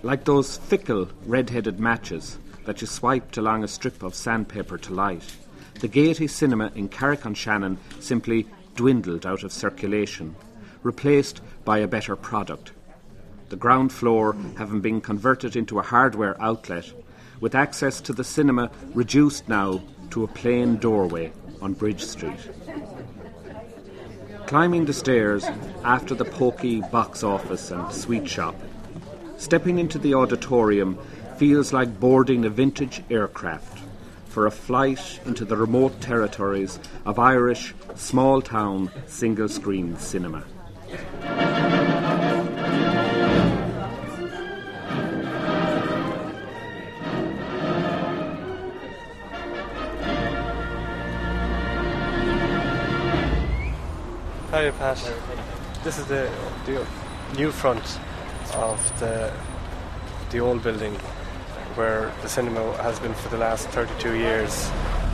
Like those fickle red-headed matches that you swiped along a strip of sandpaper to light, the Gaiety Cinema in Carrick-on-Shannon simply dwindled out of circulation, replaced by a better product. The ground floor having been converted into a hardware outlet, with access to the cinema reduced now to a plain doorway on Bridge Street. Climbing the stairs after the pokey box office and sweet shop, stepping into the auditorium feels like boarding a vintage aircraft for a flight into the remote territories of Irish small-town single-screen cinema. Hi, Pat. This is the new front of the old building where the cinema has been for the last 32 years.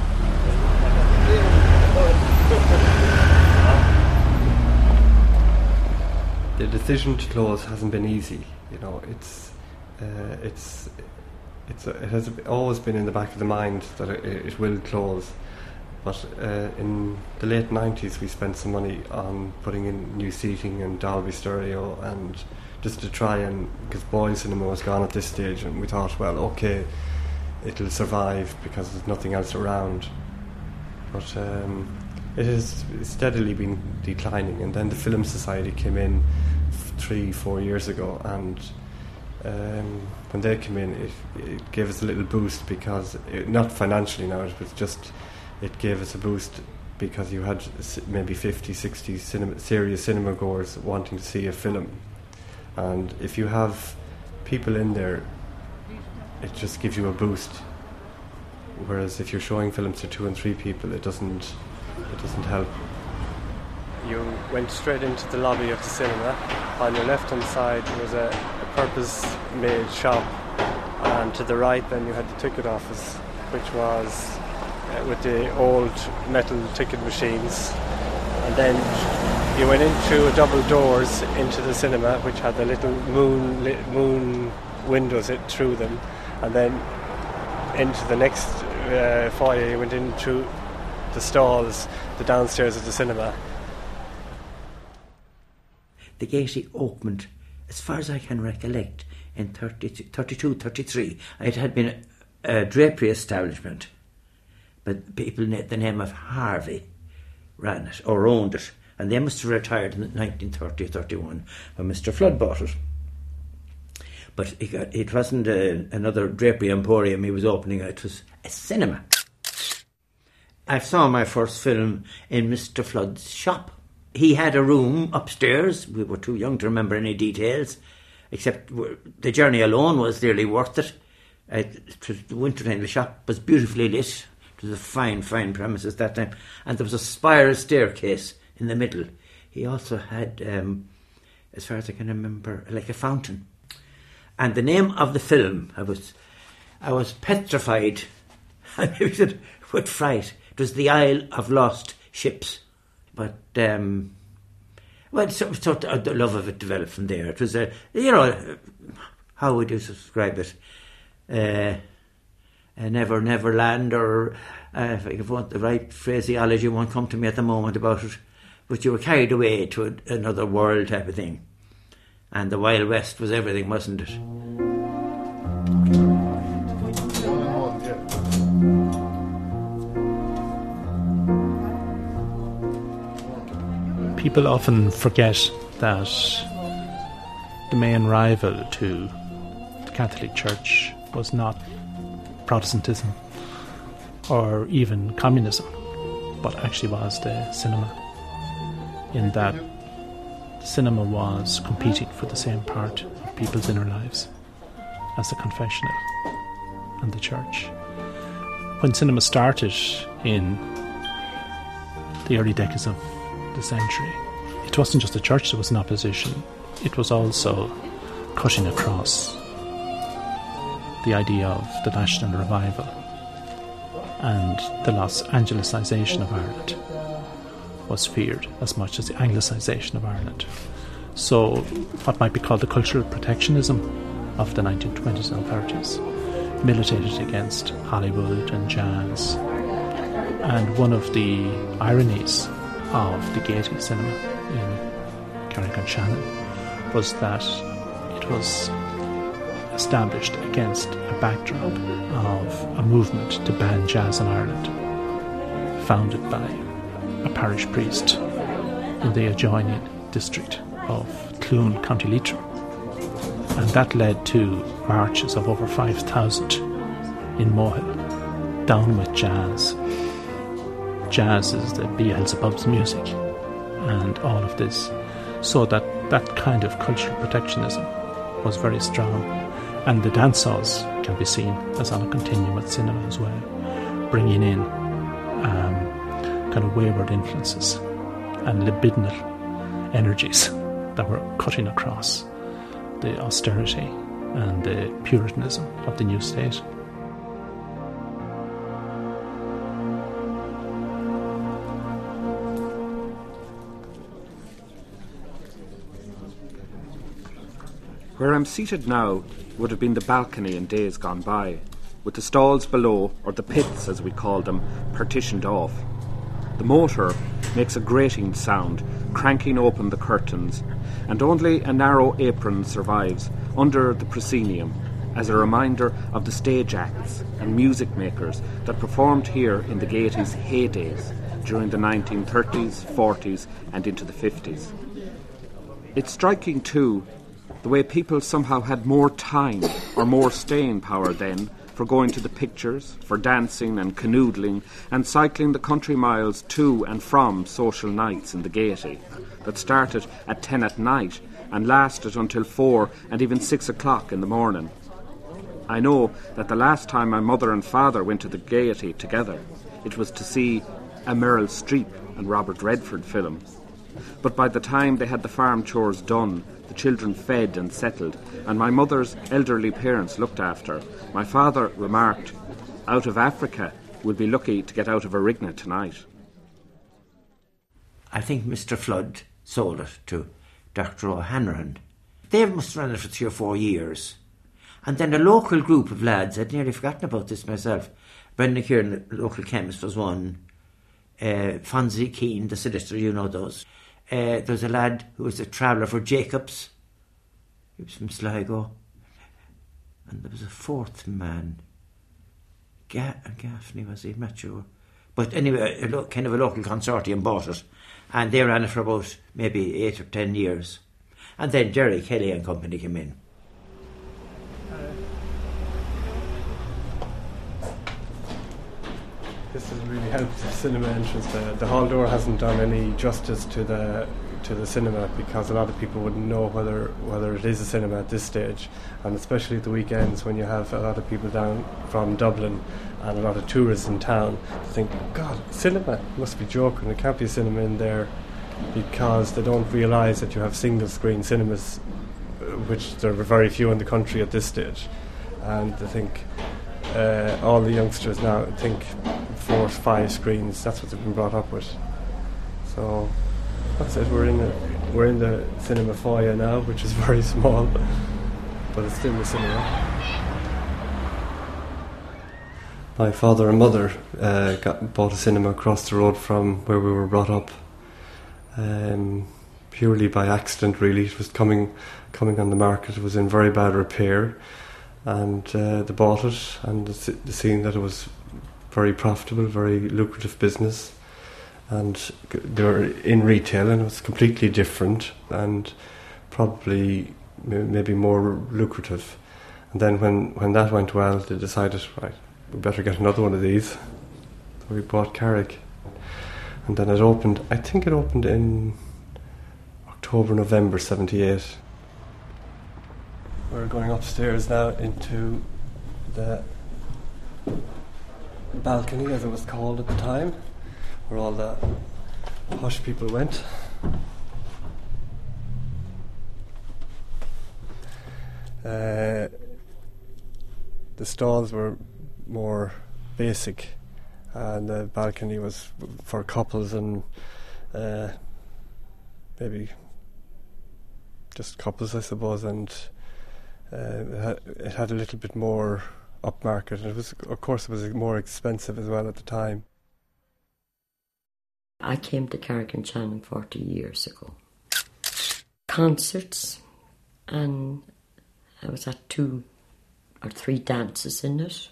The decision to close hasn't been easy. You know, it has always been in the back of the mind that it will close. But in the late 90s we spent some money on putting in new seating and Dolby Stereo, and just to try and, because Boyle Cinema was gone at this stage, and we thought, well, okay, it'll survive because there's nothing else around. But it has steadily been declining, and then the Film Society came in 3-4 years ago, and when they came in it gave us a little boost, because not financially now, it was just, it gave us a boost because you had maybe 50-60 serious cinema goers wanting to see a film, and if you have people in there it just gives you a boost, whereas if you're showing films to 2 and 3 people it doesn't help. You went straight into the lobby of the cinema. On your left hand side was a purpose made shop, and to the right then you had the ticket office, which was with the old metal ticket machines, and then you went in through double doors into the cinema, which had the little moon windows through them, and then into the next foyer. You went in through the stalls, the downstairs of the cinema. The Gaiety opened, as far as I can recollect, in 32, 33. It had been a drapery establishment, but people, the name of Harvey, ran it or owned it, and they must have retired in 1930-31 when Mr. Flood bought it. But it wasn't another drapery emporium he was opening, it was a cinema. I saw my first film in Mr. Flood's shop. He had a room upstairs. We were too young to remember any details, except the journey alone was nearly worth it. It was the winter time. The shop was beautifully lit. It was a fine, fine premises that time. And there was a spiral staircase in the middle. He also had, as far as I can remember, like a fountain. And the name of the film, I was petrified. I maybe said with fright. It was The Isle of Lost Ships. But, the love of it developed from there. It was how would you describe it? A never land, or if I want the right phraseology, won't come to me at the moment about it. But you were carried away to another world type of thing. And the Wild West was everything, wasn't it? People often forget that the main rival to the Catholic Church was not Protestantism or even communism, but actually was the cinema, in that the cinema was competing for the same part of people's inner lives as the confessional and the church. When cinema started in the early decades of the century, it wasn't just the church that was in opposition, it was also cutting across the idea of the national revival and the Los Angelicization of Ireland was feared as much as the Anglicization of Ireland. So what might be called the cultural protectionism of the 1920s and 30s, militated against Hollywood and jazz. And one of the ironies of the Gaiety cinema in Carrick-on-Shannon was that it was established against a backdrop of a movement to ban jazz in Ireland, founded by a parish priest in the adjoining district of Clune, County Leitrim. And that led to marches of over 5,000 in Mohill, down with jazz. Jazz is the Beelzebub's music, and all of this. So that kind of cultural protectionism was very strong. And the dance halls can be seen as on a continuum with cinema as well, bringing in kind of wayward influences and libidinal energies that were cutting across the austerity and the puritanism of the new state. Where I'm seated now would have been the balcony in days gone by, with the stalls below, or the pits as we called them, partitioned off. The motor makes a grating sound, cranking open the curtains, and only a narrow apron survives under the proscenium as a reminder of the stage acts and music makers that performed here in the Gaiety's heydays during the 1930s, 40s and into the 50s. It's striking too the way people somehow had more time or more staying power then for going to the pictures, for dancing and canoodling and cycling the country miles to and from social nights in the Gaiety that started at 10 at night and lasted until 4 and even 6 o'clock in the morning. I know that the last time my mother and father went to the Gaiety together, it was to see a Meryl Streep and Robert Redford film. But by the time they had the farm chores done, the children fed and settled, and my mother's elderly parents looked after, my father remarked, "Out of Africa, we'll be lucky to get out of Arigna tonight." I think Mr. Flood sold it to Dr. O'Hanrahan. They must run it for 3 or 4 years. And then a local group of lads, I'd nearly forgotten about this myself, Brendan Kieran, the local chemist, was one, Fonzie Keane, the solicitor, you know those. There's a lad who was a traveller for Jacobs. He was from Sligo. And there was a fourth man. Gaffney, was he? I'm not sure. But anyway, kind of a local consortium bought it. And they ran it for about maybe 8 or 10 years. And then Jerry Kelly and company came in. This has really helped the cinema entrance. The hall door hasn't done any justice to the cinema, because a lot of people wouldn't know whether it is a cinema at this stage, and especially at the weekends when you have a lot of people down from Dublin and a lot of tourists in town, to think, God, cinema, must be joking, there can't be a cinema in there, because they don't realise that you have single screen cinemas, which there are very few in the country at this stage. And I think all the youngsters now think 4 or 5 screens, that's what they've been brought up with. So that's it, we're in the cinema foyer now, which is very small, but it's still the cinema. My father and mother bought a cinema across the road from where we were brought up, purely by accident really. It was coming on the market, it was in very bad repair, and they bought it, and they seen that it was very profitable, very lucrative business, and they were in retail, and it was completely different and probably maybe more lucrative. And then when that went well, they decided, right, we better get another one of these. So we bought Carrick, and then it opened, I think it opened in October, November 78. We're going upstairs now into the balcony, as it was called at the time, where all the posh people went. The stalls were more basic, and the balcony was for couples and maybe just couples, I suppose, and It had a little bit more upmarket. It was, of course, it was more expensive as well at the time. I came to Carrick-on-Shannon 40 years ago. Concerts, and I was at 2 or 3 dances in it.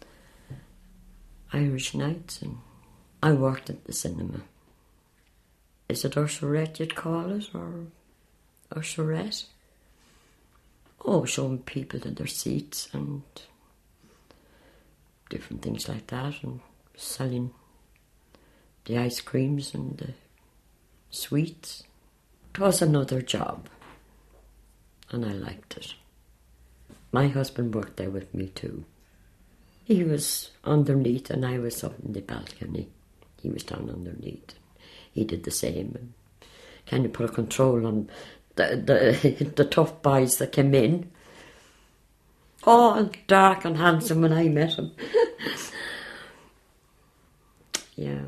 Irish nights, and I worked at the cinema. Is it usherette you'd call it, or usherette? Oh, showing people to their seats and different things like that, and selling the ice creams and the sweets. It was another job, and I liked it. My husband worked there with me too. He was underneath and I was up in the balcony. He was down underneath. He did the same. And kind of put a control on the tough boys that came in. All dark and handsome when I met him. Yeah.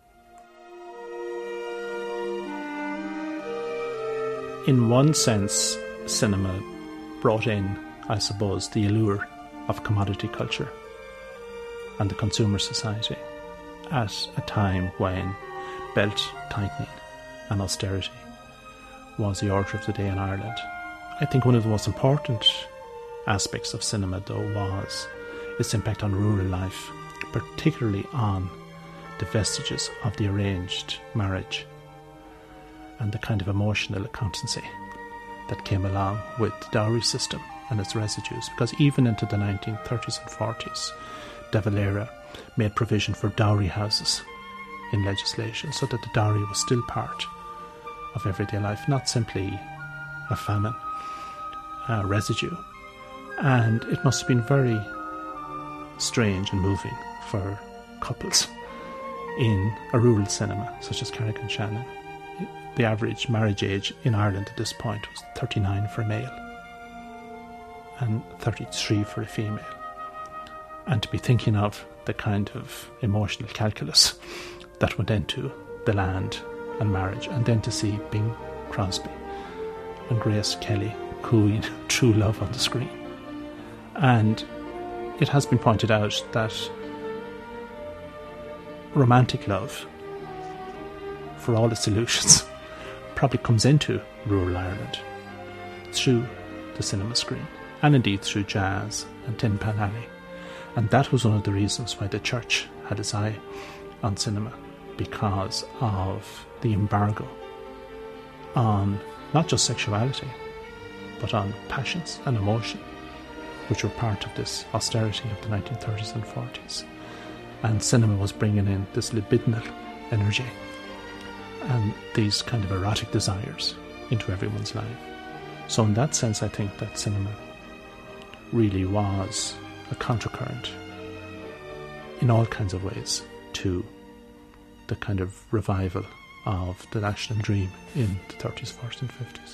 In one sense, cinema brought in, I suppose, the allure of commodity culture and the consumer society at a time when belt tightening and austerity was the order of the day in Ireland. I think one of the most important aspects of cinema, though, was its impact on rural life, particularly on the vestiges of the arranged marriage and the kind of emotional accountancy that came along with the dowry system and its residues, because even into the 1930s and 40s, De Valera made provision for dowry houses in legislation so that the dowry was still part of everyday life, not simply a famine residue. And it must have been very strange and moving for couples in a rural cinema such as Carrick-on-Shannon. The average marriage age in Ireland at this point was 39 for a male and 33 for a female. And to be thinking of the kind of emotional calculus that went into the land and marriage, and then to see Bing Crosby and Grace Kelly cooing true love on the screen. And it has been pointed out that romantic love, for all its illusions, probably comes into rural Ireland through the cinema screen, and indeed through jazz and Tin Pan Alley. And that was one of the reasons why the church had its eye on cinema, because of the embargo on not just sexuality, but on passions and emotion, which were part of this austerity of the 1930s and 40s. And cinema was bringing in this libidinal energy and these kind of erotic desires into everyone's life. So in that sense, I think that cinema really was a contracurrent in all kinds of ways to the kind of revival of the national dream in the 30s, 40s and 50s.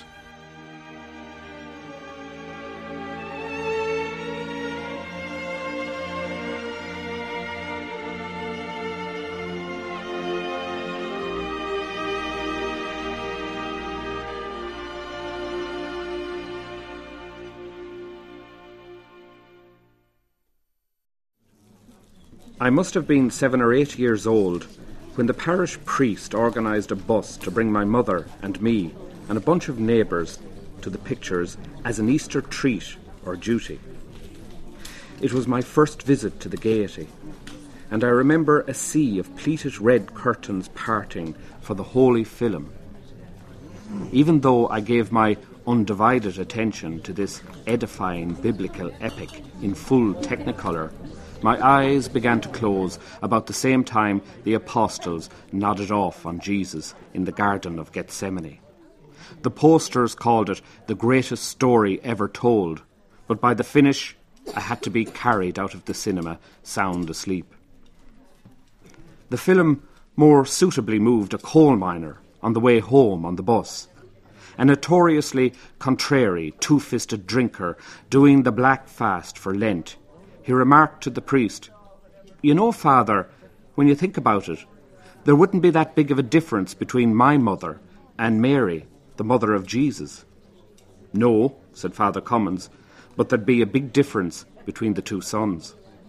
I must have been 7 or 8 years old when the parish priest organised a bus to bring my mother and me and a bunch of neighbours to the pictures as an Easter treat or duty. It was my first visit to the Gaiety, and I remember a sea of pleated red curtains parting for the holy film. Even though I gave my undivided attention to this edifying biblical epic in full technicolor, my eyes began to close about the same time the apostles nodded off on Jesus in the Garden of Gethsemane. The posters called it the greatest story ever told, but by the finish I had to be carried out of the cinema sound asleep. The film more suitably moved a coal miner on the way home on the bus, a notoriously contrary, two-fisted drinker doing the black fast for Lent. He remarked to the priest, "You know, Father, when you think about it, there wouldn't be that big of a difference between my mother and Mary, the mother of Jesus." "No," said Father Cummins, but there'd be a big difference between the two sons.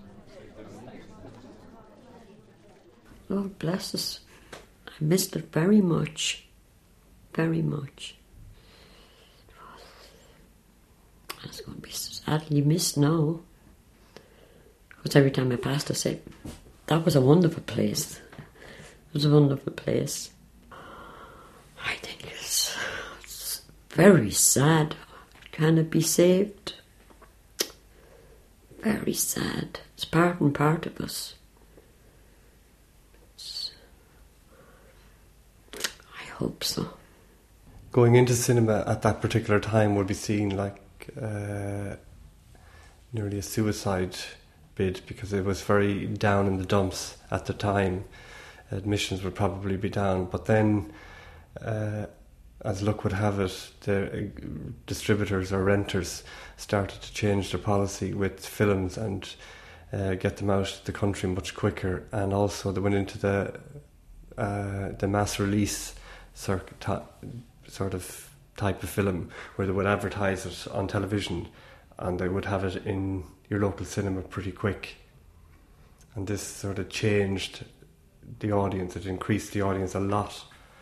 Lord bless us. I missed it very much. Very much. It's going to be sadly missed now. Because every time I passed, I said, that was a wonderful place. It was a wonderful place. I think it's very sad. Can it be saved? Very sad. It's part and part of us. I hope so. Going into cinema at that particular time would be seen like nearly a suicide bid, because it was very down in the dumps at the time. Admissions would probably be down, but then as luck would have it, the distributors or renters started to change their policy with films and get them out of the country much quicker, and also they went into the mass release sort of type of film where they would advertise it on television and they would have it in your local cinema pretty quick. And this sort of changed the audience. It increased the audience a lot,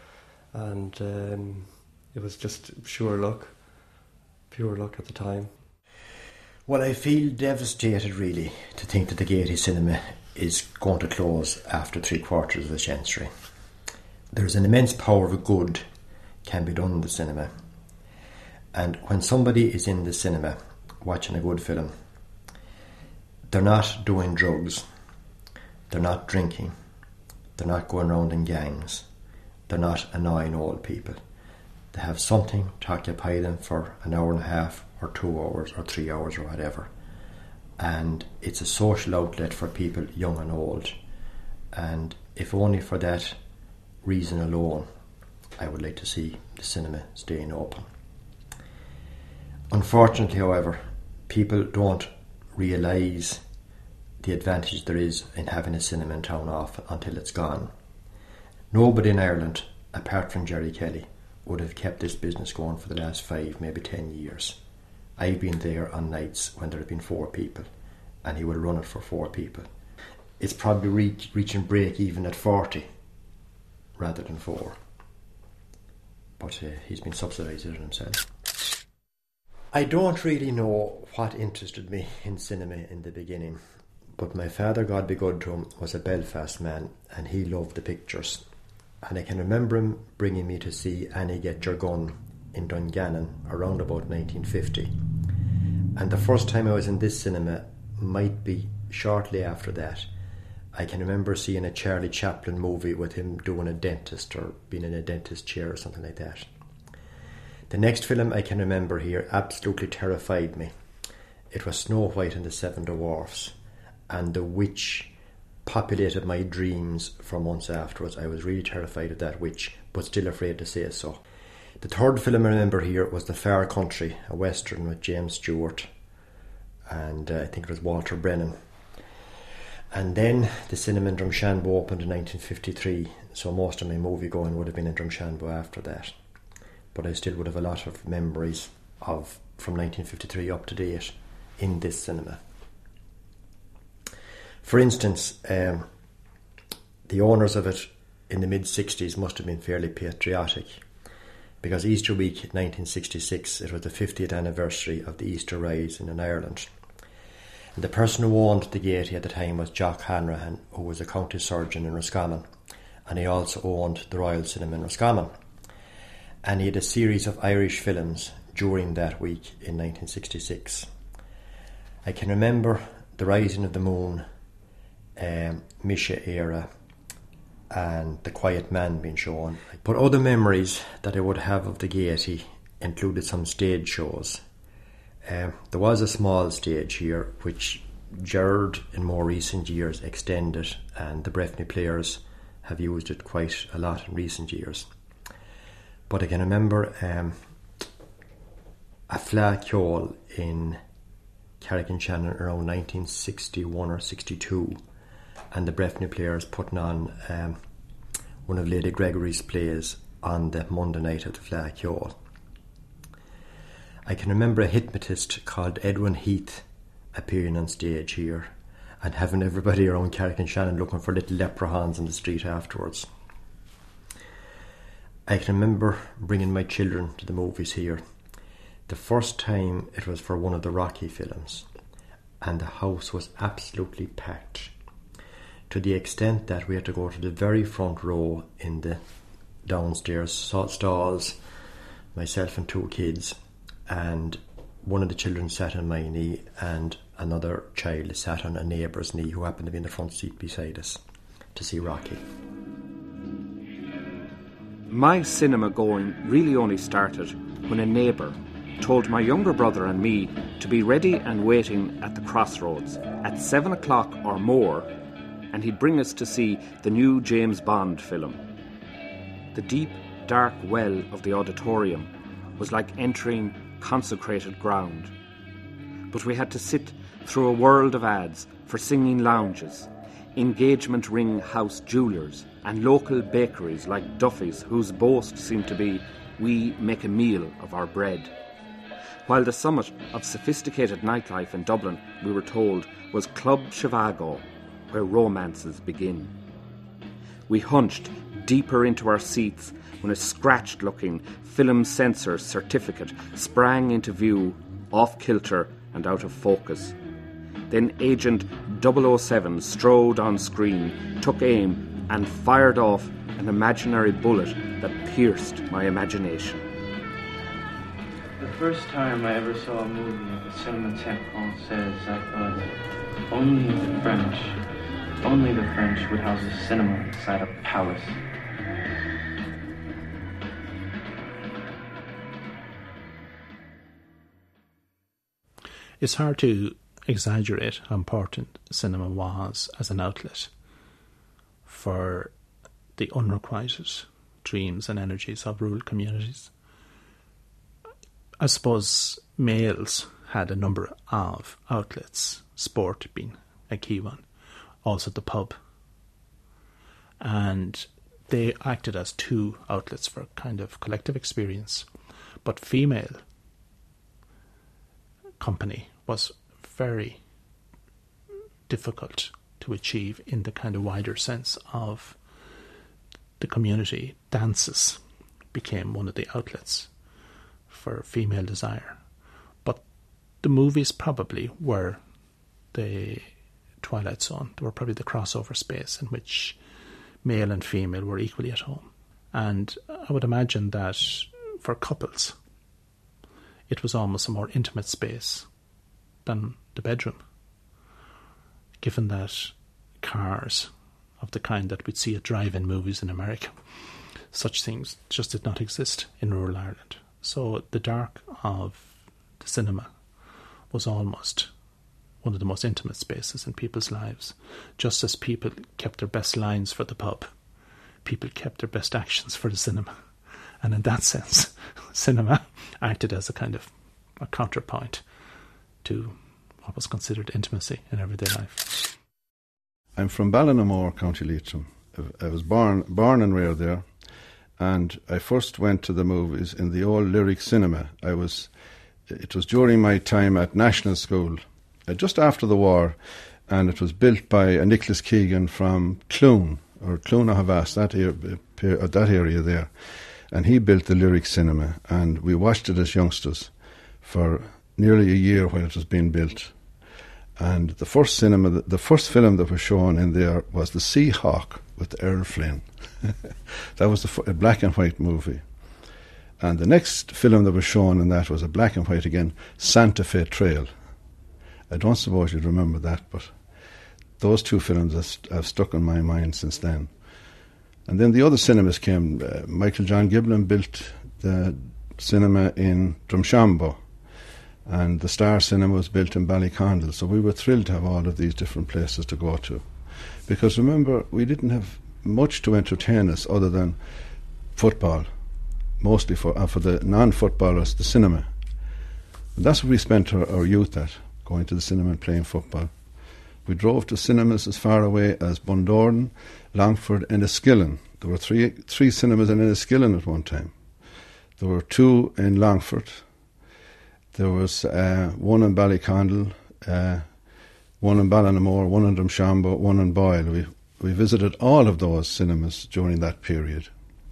and it was just pure luck at the time. Well, I feel devastated really to think that the Gaiety Cinema is going to close after 3/4 of a century. There's an immense power of good can be done in the cinema, and when somebody is in the cinema watching a good film, they're not doing drugs, they're not drinking, they're not going around in gangs, they're not annoying old people. They have something to occupy them for an hour and a half or 2 hours or 3 hours or whatever, and it's a social outlet for people young and old. And if only for that reason alone, I would like to see the cinema staying open. Unfortunately, however, people don't realise the advantage there is in having a cinema in town often until it's gone. Nobody in Ireland, apart from Jerry Kelly, would have kept this business going for the last 5, maybe 10 years. I've been there on nights when there have been 4 people, and he will run it for 4 people. It's probably reaching break even at 40 rather than 4. But he's been subsidising it himself. I don't really know what interested me in cinema in the beginning, but my father, God be good to him, was a Belfast man and he loved the pictures. And I can remember him bringing me to see Annie Get Your Gun in Dungannon around about 1950. And the first time I was in this cinema might be shortly after that. I can remember seeing a Charlie Chaplin movie with him doing a dentist or being in a dentist chair or something like that. The next film I can remember here absolutely terrified me. It was Snow White and the Seven Dwarfs, and the witch populated my dreams for months afterwards. I was really terrified of that witch, but still afraid to say so. The third film I remember here was The Far Country, a western with James Stewart, and I think it was Walter Brennan. And then the cinema in Drumshanbo opened in 1953, so most of my movie going would have been in Drumshanbo after that. But I still would have a lot of memories of from 1953 up to date in this cinema. For instance, the owners of it in the mid-60s must have been fairly patriotic, because Easter week 1966, it was the 50th anniversary of the Easter Rising in Ireland. And the person who owned the Gaiety at the time was Jock Hanrahan, who was a county surgeon in Roscommon, and he also owned the Royal Cinema in Roscommon. And he had a series of Irish films during that week in 1966. I can remember The Rising of the Moon, Misha Era, and The Quiet Man being shown. But other memories that I would have of the Gaiety included some stage shows. There was a small stage here which Gerard in more recent years extended, and the Breffni Players have used it quite a lot in recent years. But I can remember a Fleadh Cheoil in Carrick-on-Shannon around 1961 or 62, and the Breffni Players putting on one of Lady Gregory's plays on the Monday night of the Fleadh Cheoil. I can remember a hypnotist called Edwin Heath appearing on stage here and having everybody around Carrick-on-Shannon looking for little leprechauns in the street afterwards. I can remember bringing my children to the movies here. The first time it was for one of the Rocky films, and the house was absolutely packed, to the extent that we had to go to the very front row in the downstairs stalls, myself and 2 kids, and one of the children sat on my knee and another child sat on a neighbour's knee who happened to be in the front seat beside us to see Rocky. My cinema going really only started when a neighbour told my younger brother and me to be ready and waiting at the Crossroads at 7 o'clock or more, and he'd bring us to see the new James Bond film. The deep, dark well of the auditorium was like entering consecrated ground. But we had to sit through a world of ads for singing lounges, engagement ring house jewellers, and local bakeries like Duffy's, whose boast seemed to be, we make a meal of our bread. While the summit of sophisticated nightlife in Dublin, we were told, was Club Shivago, where romances begin. We hunched deeper into our seats when a scratched-looking film censor certificate sprang into view, off-kilter and out of focus. Then Agent 007 strode on screen, took aim and fired off an imaginary bullet that pierced my imagination. The first time I ever saw a movie at the Cinema Saint Francois, I thought, only the French would house a cinema inside a palace. It's hard to exaggerate how important cinema was as an outlet for the unrequited dreams and energies of rural communities. I suppose males had a number of outlets, sport being a key one, also the pub. And they acted as 2 outlets for kind of collective experience. But female company was very difficult to achieve in the kind of wider sense of the community. Dances became one of the outlets for female desire. But the movies probably were the twilight zone. They were probably the crossover space in which male and female were equally at home. And I would imagine that for couples, it was almost a more intimate space than the bedroom, given that cars of the kind that we'd see at drive-in movies in America, such things just did not exist in rural Ireland. So the dark of the cinema was almost one of the most intimate spaces in people's lives. Just as people kept their best lines for the pub, people kept their best actions for the cinema. And in that sense, cinema acted as a kind of a counterpoint to what was considered intimacy in everyday life. I'm from Ballinamore, County Leitrim. I was born and reared there, and I first went to the movies in the old Lyric Cinema. It was during my time at National School, just after the war, and it was built by Nicholas Keegan from Clune, or Clune-Havas, that area there. And he built the Lyric Cinema, and we watched it as youngsters for nearly a year while it was being built. And the first film that was shown in there was The Sea Hawk with Errol Flynn. That was a black and white movie. And the next film that was shown in that was a black and white again, Santa Fe Trail. I don't suppose you'd remember that, but those 2 films have stuck in my mind since then. And then the other cinemas came. Michael John Giblin built the cinema in Drumshanbo, and the Star Cinema was built in Ballycondle. So we were thrilled to have all of these different places to go to. Because remember, we didn't have much to entertain us other than football, mostly for the non-footballers, the cinema. And that's what we spent our youth at, going to the cinema and playing football. We drove to cinemas as far away as Bundoran, Longford and Enniskillen. There were three cinemas in Enniskillen at one time. There were 2 in Longford, There was one in Ballycondle, one in Ballinamore, one in Drumshanbo, one in Boyle. We visited all of those cinemas during that period.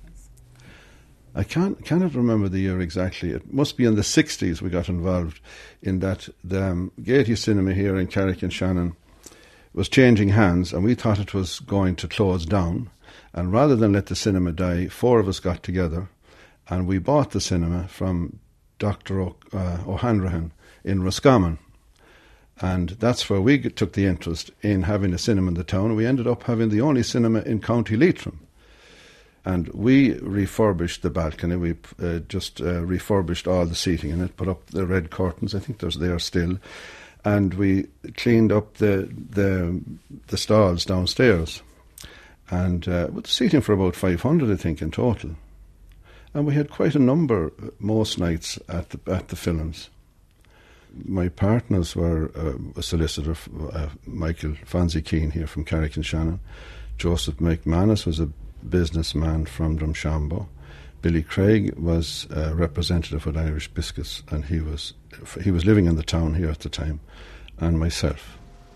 I cannot remember the year exactly. It must be in the 60s we got involved in that. The Gaiety Cinema here in Carrick-on-Shannon was changing hands, and we thought it was going to close down. And rather than let the cinema die, 4 of us got together and we bought the cinema from Dr. O'Hanrahan in Roscommon. And that's where we took the interest in having a cinema in the town. We ended up having the only cinema in County Leitrim. And we refurbished the balcony. We just refurbished all the seating in it, put up the red curtains. I think they're there still. And we cleaned up the stalls downstairs. And with seating for about 500, I think, in total. And we had quite a number most nights at the films. My partners were a solicitor, Michael Fonzie Keane here from Carrick-on-Shannon. Joseph McManus was a businessman from Drumshanbo. Billy Craig was a representative with Irish Biscuits, and he was living in the town here at the time, and myself.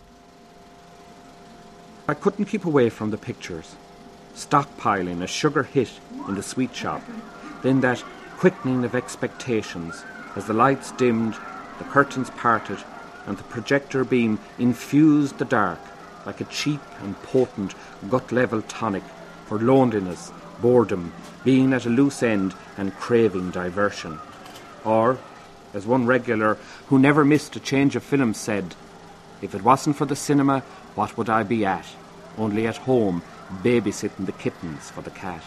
I couldn't keep away from the pictures. Stockpiling a sugar hit in the sweet shop, then that quickening of expectations as the lights dimmed, the curtains parted, and the projector beam infused the dark like a cheap and potent gut-level tonic for loneliness, boredom, being at a loose end and craving diversion. Or, as one regular who never missed a change of film said, "If it wasn't for the cinema, what would I be at? Only at home, babysitting the kittens for the cat."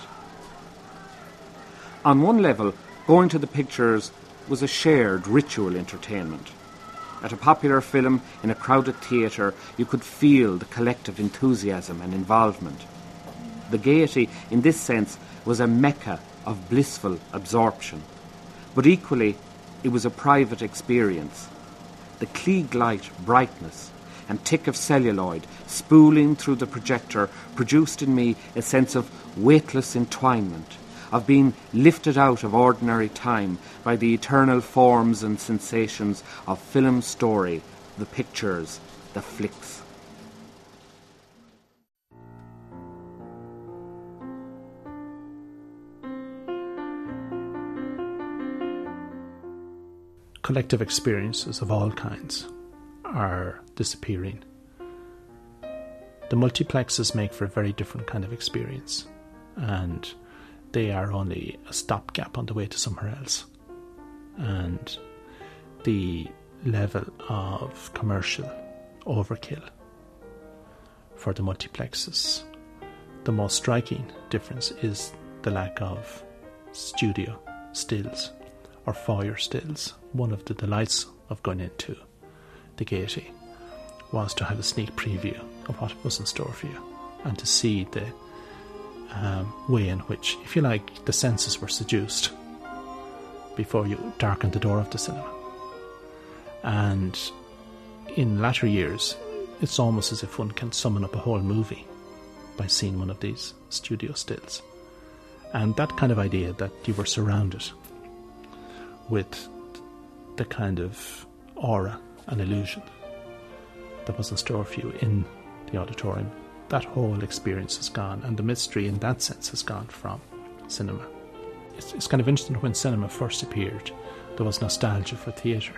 On one level, going to the pictures was a shared ritual entertainment. At a popular film in a crowded theatre, you could feel the collective enthusiasm and involvement. The Gaiety, in this sense, was a mecca of blissful absorption. But equally, it was a private experience. The Klieg light brightness and tick of celluloid spooling through the projector produced in me a sense of weightless entwinement, of being lifted out of ordinary time by the eternal forms and sensations of film story, the pictures, the flicks. Collective experiences of all kinds are disappearing. The multiplexes make for a very different kind of experience, and they are only a stopgap on the way to somewhere else. And the level of commercial overkill for the multiplexes, the most striking difference is the lack of studio stills or foyer stills. One of the delights of going into the Gaiety was to have a sneak preview of what was in store for you, and to see the way in which, if you like, the senses were seduced before you darkened the door of the cinema. And in latter years, it's almost as if one can summon up a whole movie by seeing one of these studio stills. And that kind of idea that you were surrounded with the kind of aura and illusion that was in store for you in the auditorium, that whole experience has gone, and the mystery in that sense has gone from cinema. It's kind of interesting, when cinema first appeared, there was nostalgia for theatre,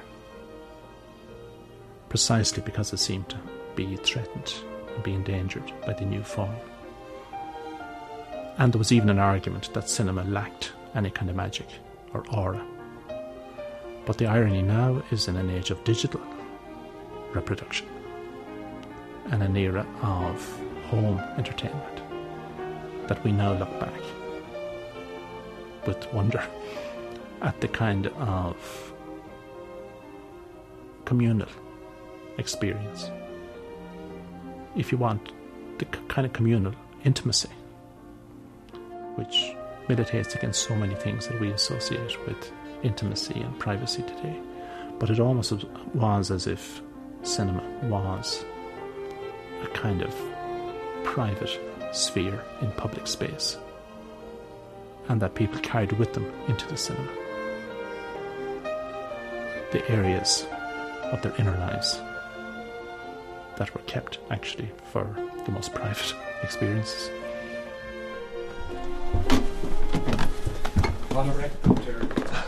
precisely because it seemed to be threatened and be endangered by the new form. And there was even an argument that cinema lacked any kind of magic or aura. But the irony now is, in an age of digital reproduction and an era of home entertainment, that we now look back with wonder at the kind of communal experience, if you want, the kind of communal intimacy which militates against so many things that we associate with intimacy and privacy today. But it almost was as if cinema was a kind of private sphere in public space, and that people carried with them into the cinema. the areas of their inner lives that were kept, actually, for the most private experiences. What a record.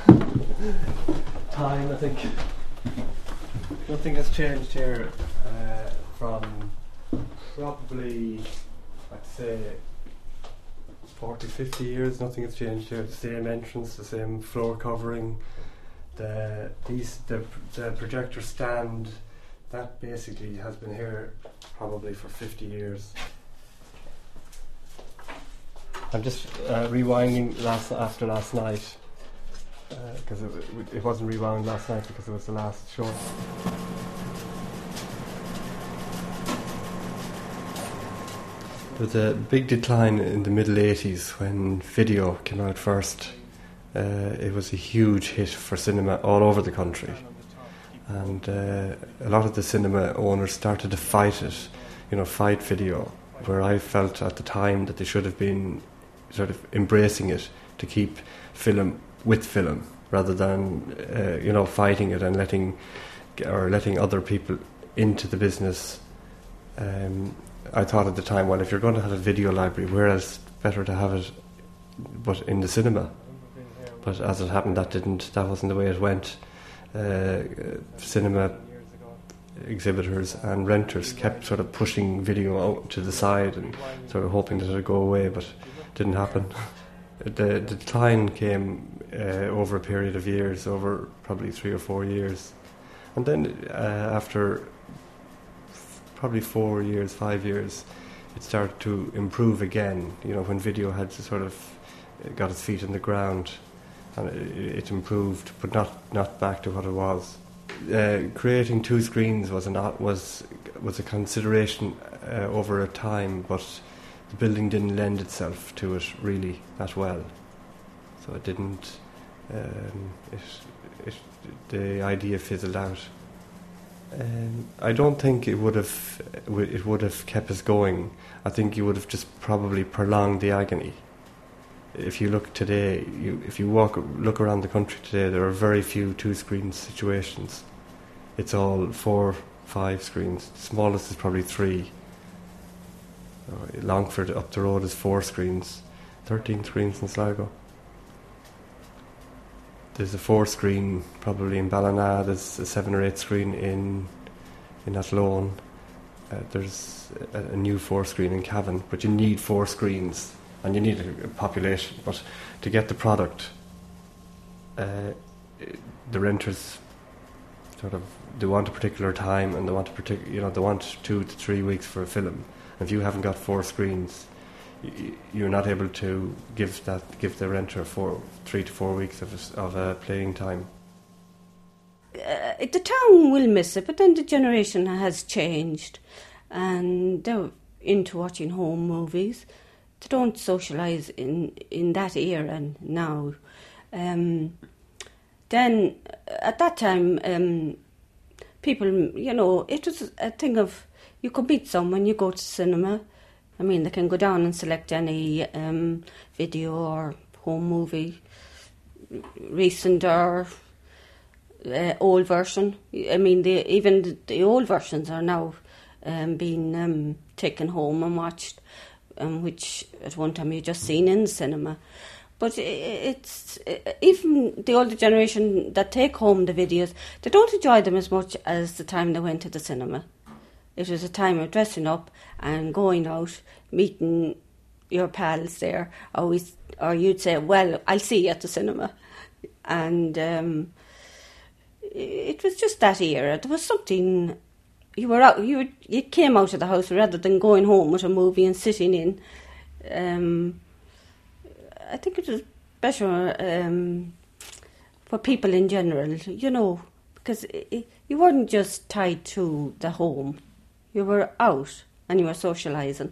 Time, I think. Nothing has changed here from probably, I'd say, 40, 50 years. Nothing has changed here. The same entrance, the same floor covering, the projector stand. That basically has been here probably for 50 years. I'm just rewinding after last night, because it wasn't rewound last night because it was the last show. There was a big decline in the middle 80s when video came out first. It was a huge hit for cinema all over the country. And a lot of the cinema owners started to fight it, fight video, where I felt at the time that they should have been sort of embracing it to keep film with film, rather than fighting it and letting other people into the business. I thought at the time, well, if you're going to have a video library, where else better to have it but in the cinema? But as it happened, that wasn't the way it went. Cinema exhibitors and renters kept sort of pushing video out to the side and sort of hoping that it would go away, but it didn't happen. The decline came over a period of years, over probably 3 or 4 years. And then after probably 4 years, 5 years, it started to improve again, when video had sort of got its feet in the ground, and it improved, but not back to what it was. Creating 2 screens was a consideration over a time, but the building didn't lend itself to it really that well, so it didn't. The idea fizzled out. I don't think it would have kept us going. I think you would have just probably prolonged the agony. If you look today, if you look around the country today, there are very few 2-screen situations. It's all 4, 5 screens. The smallest is probably 3. Longford up the road is 4 screens, 13 screens in Sligo. There's a 4-screen probably in Ballina. There's a 7 or 8 screen in Athlone. There's a new 4-screen in Cavan, but you need 4 screens and you need a population. But to get the product, the renters they want a particular time, and they want they want 2 to 3 weeks for a film. If you haven't got 4 screens, you're not able to give the renter 3 to 4 weeks of playing time. The town will miss it, but then the generation has changed, and they're into watching home movies. They don't socialise in that era now. Then at that time, people, it was a thing of, you could meet someone, you go to cinema. I mean, they can go down and select any video or home movie, recent or old version. I mean, even the old versions are now being taken home and watched, which at one time you just seen in the cinema. But it's even the older generation that take home the videos, they don't enjoy them as much as the time they went to the cinema. It was a time of dressing up and going out, meeting your pals there, or you'd say, well, I'll see you at the cinema. And it was just that era. There was something, you were out, you came out of the house rather than going home with a movie and sitting in. I think it was better for people in general, because you weren't just tied to the home. You were out and you were socialising.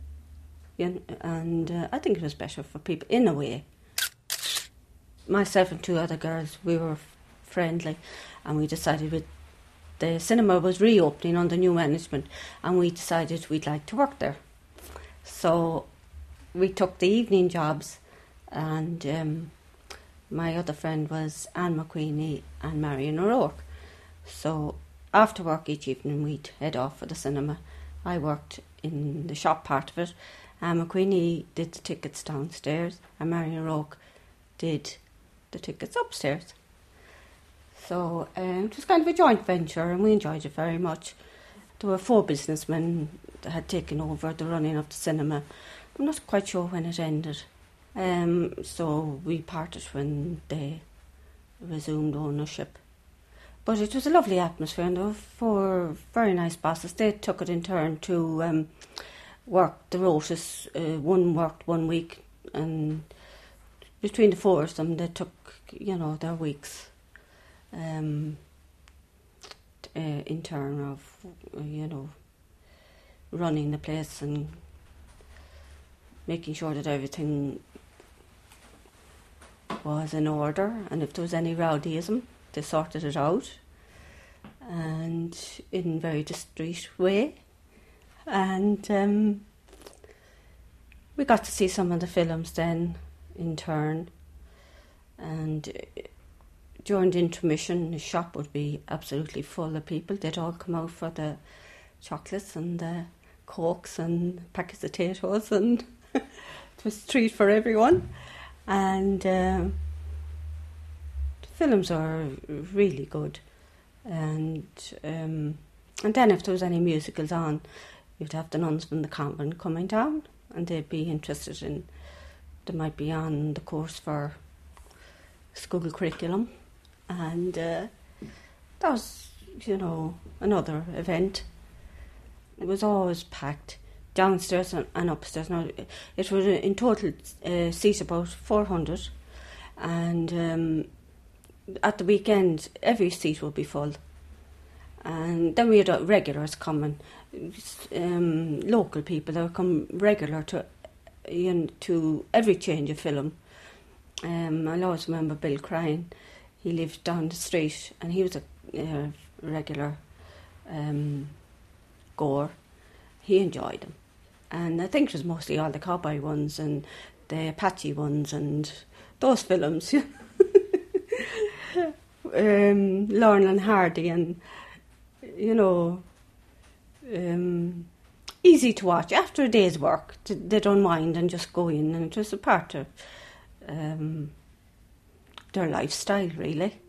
And I think it was better for people, in a way. Myself and 2 other girls, we were friendly, and we decided the cinema was reopening under new management, and we decided we'd like to work there. So we took the evening jobs, and my other friend was Anne McQueenie and Marion O'Rourke. So after work each evening we'd head off for the cinema. I worked in the shop part of it. Anne McQueenie did the tickets downstairs and Marion O'Rourke did the tickets upstairs. So it was kind of a joint venture and we enjoyed it very much. There were 4 businessmen that had taken over the running of the cinema. I'm not quite sure when it ended. So we parted when they resumed ownership. But it was a lovely atmosphere and there were 4 very nice bosses. They took it in turn to work the rotas. One worked 1 week and between the 4 of them they took, their weeks in turn of, running the place and making sure that everything was in order, and if there was any rowdyism, they sorted it out, and in a very discreet way. And we got to see some of the films then in turn, and during the intermission the shop would be absolutely full of people. They'd all come out for the chocolates and the cokes and packets of potatoes, and it was a treat for everyone. And the films are really good. And then if there was any musicals on, you'd have the nuns from the convent coming down, and they'd be interested in, they might be on the course for school curriculum, and that was, another event. It was always packed, downstairs and upstairs. Now, it would in total seat about 400, and at the weekend every seat would be full. And then we had regulars coming, local people that would come regular to every change of film. I'll always remember Bill Crine. He lived down the street and he was a regular goer. He enjoyed them. And I think it was mostly all the cowboy ones and the Apache ones and those films. Laurel and Hardy, and easy to watch after a day's work. They don't mind and just go in, and it was a part of their lifestyle, really.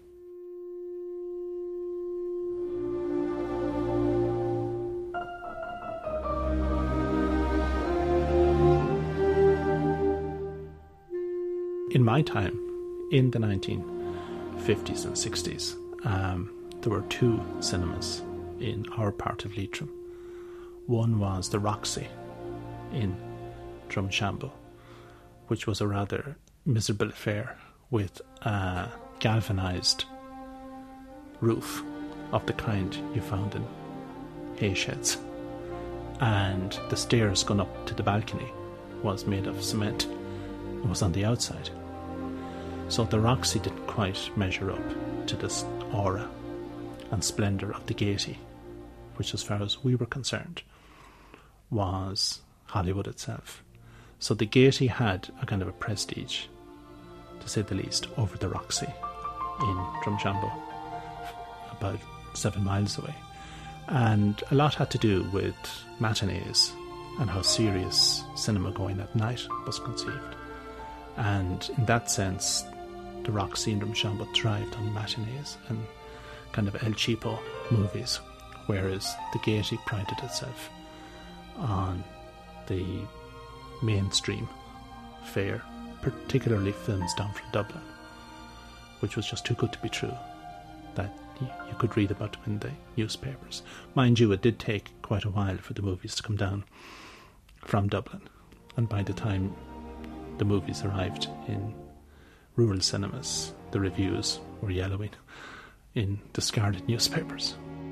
In my time, in the 1950s and 60s, there were 2 cinemas in our part of Leitrim. One was the Roxy in Drumshambo, which was a rather miserable affair with a galvanised roof of the kind you found in hay sheds. And the stairs going up to the balcony was made of cement. It was on the outside. So the Roxy didn't quite measure up to this aura and splendour of the Gaiety, which, as far as we were concerned, was Hollywood itself. So the Gaiety had a kind of a prestige, to say the least, over the Roxy in Drumshambo, about 7 miles away. And a lot had to do with matinees and how serious cinema going at night was conceived. And in that sense, the Roxy in Drumshambo thrived on matinees and kind of El Cheapo movies, whereas the Gaiety prided itself on the mainstream fare, particularly films down from Dublin, which was just too good to be true, that you could read about them in the newspapers. Mind you, it did take quite a while for the movies to come down from Dublin, and by the time the movies arrived in rural cinemas, the reviews were yellowing in discarded newspapers.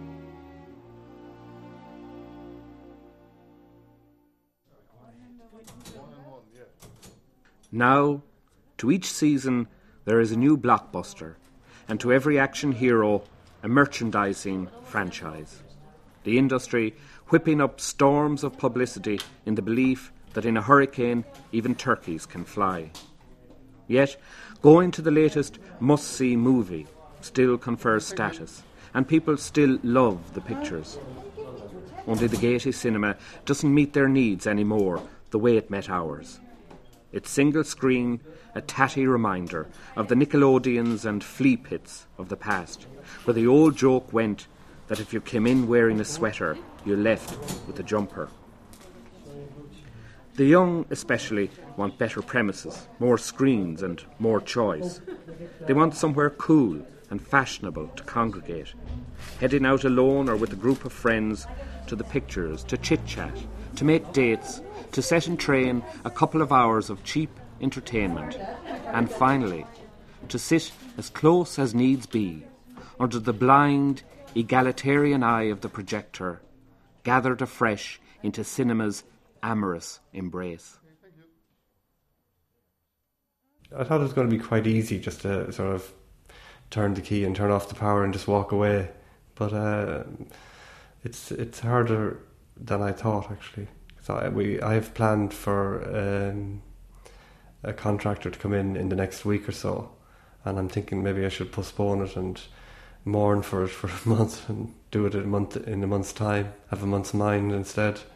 Now, to each season there is a new blockbuster, and to every action hero a merchandising franchise. The industry whipping up storms of publicity in the belief that in a hurricane even turkeys can fly. Yet, going to the latest must-see movie still confers status, and people still love the pictures. Only the Gaiety cinema doesn't meet their needs anymore the way it met ours. Its single screen, a tatty reminder of the Nickelodeons and flea pits of the past, where the old joke went that if you came in wearing a sweater, you left with a jumper. The young especially want better premises, more screens and more choice. They want somewhere cool and fashionable to congregate, heading out alone or with a group of friends to the pictures, to chit-chat, to make dates, to set in train a couple of hours of cheap entertainment, and finally, to sit as close as needs be, under the blind, egalitarian eye of the projector, gathered afresh into cinema's amorous embrace. I thought it was going to be quite easy just to sort of turn the key and turn off the power and just walk away, but it's harder than I thought, actually. So I have planned for a contractor to come in the next week or so, and I'm thinking maybe I should postpone it and mourn for it for a month and do it in a month's time, have a month's mind instead.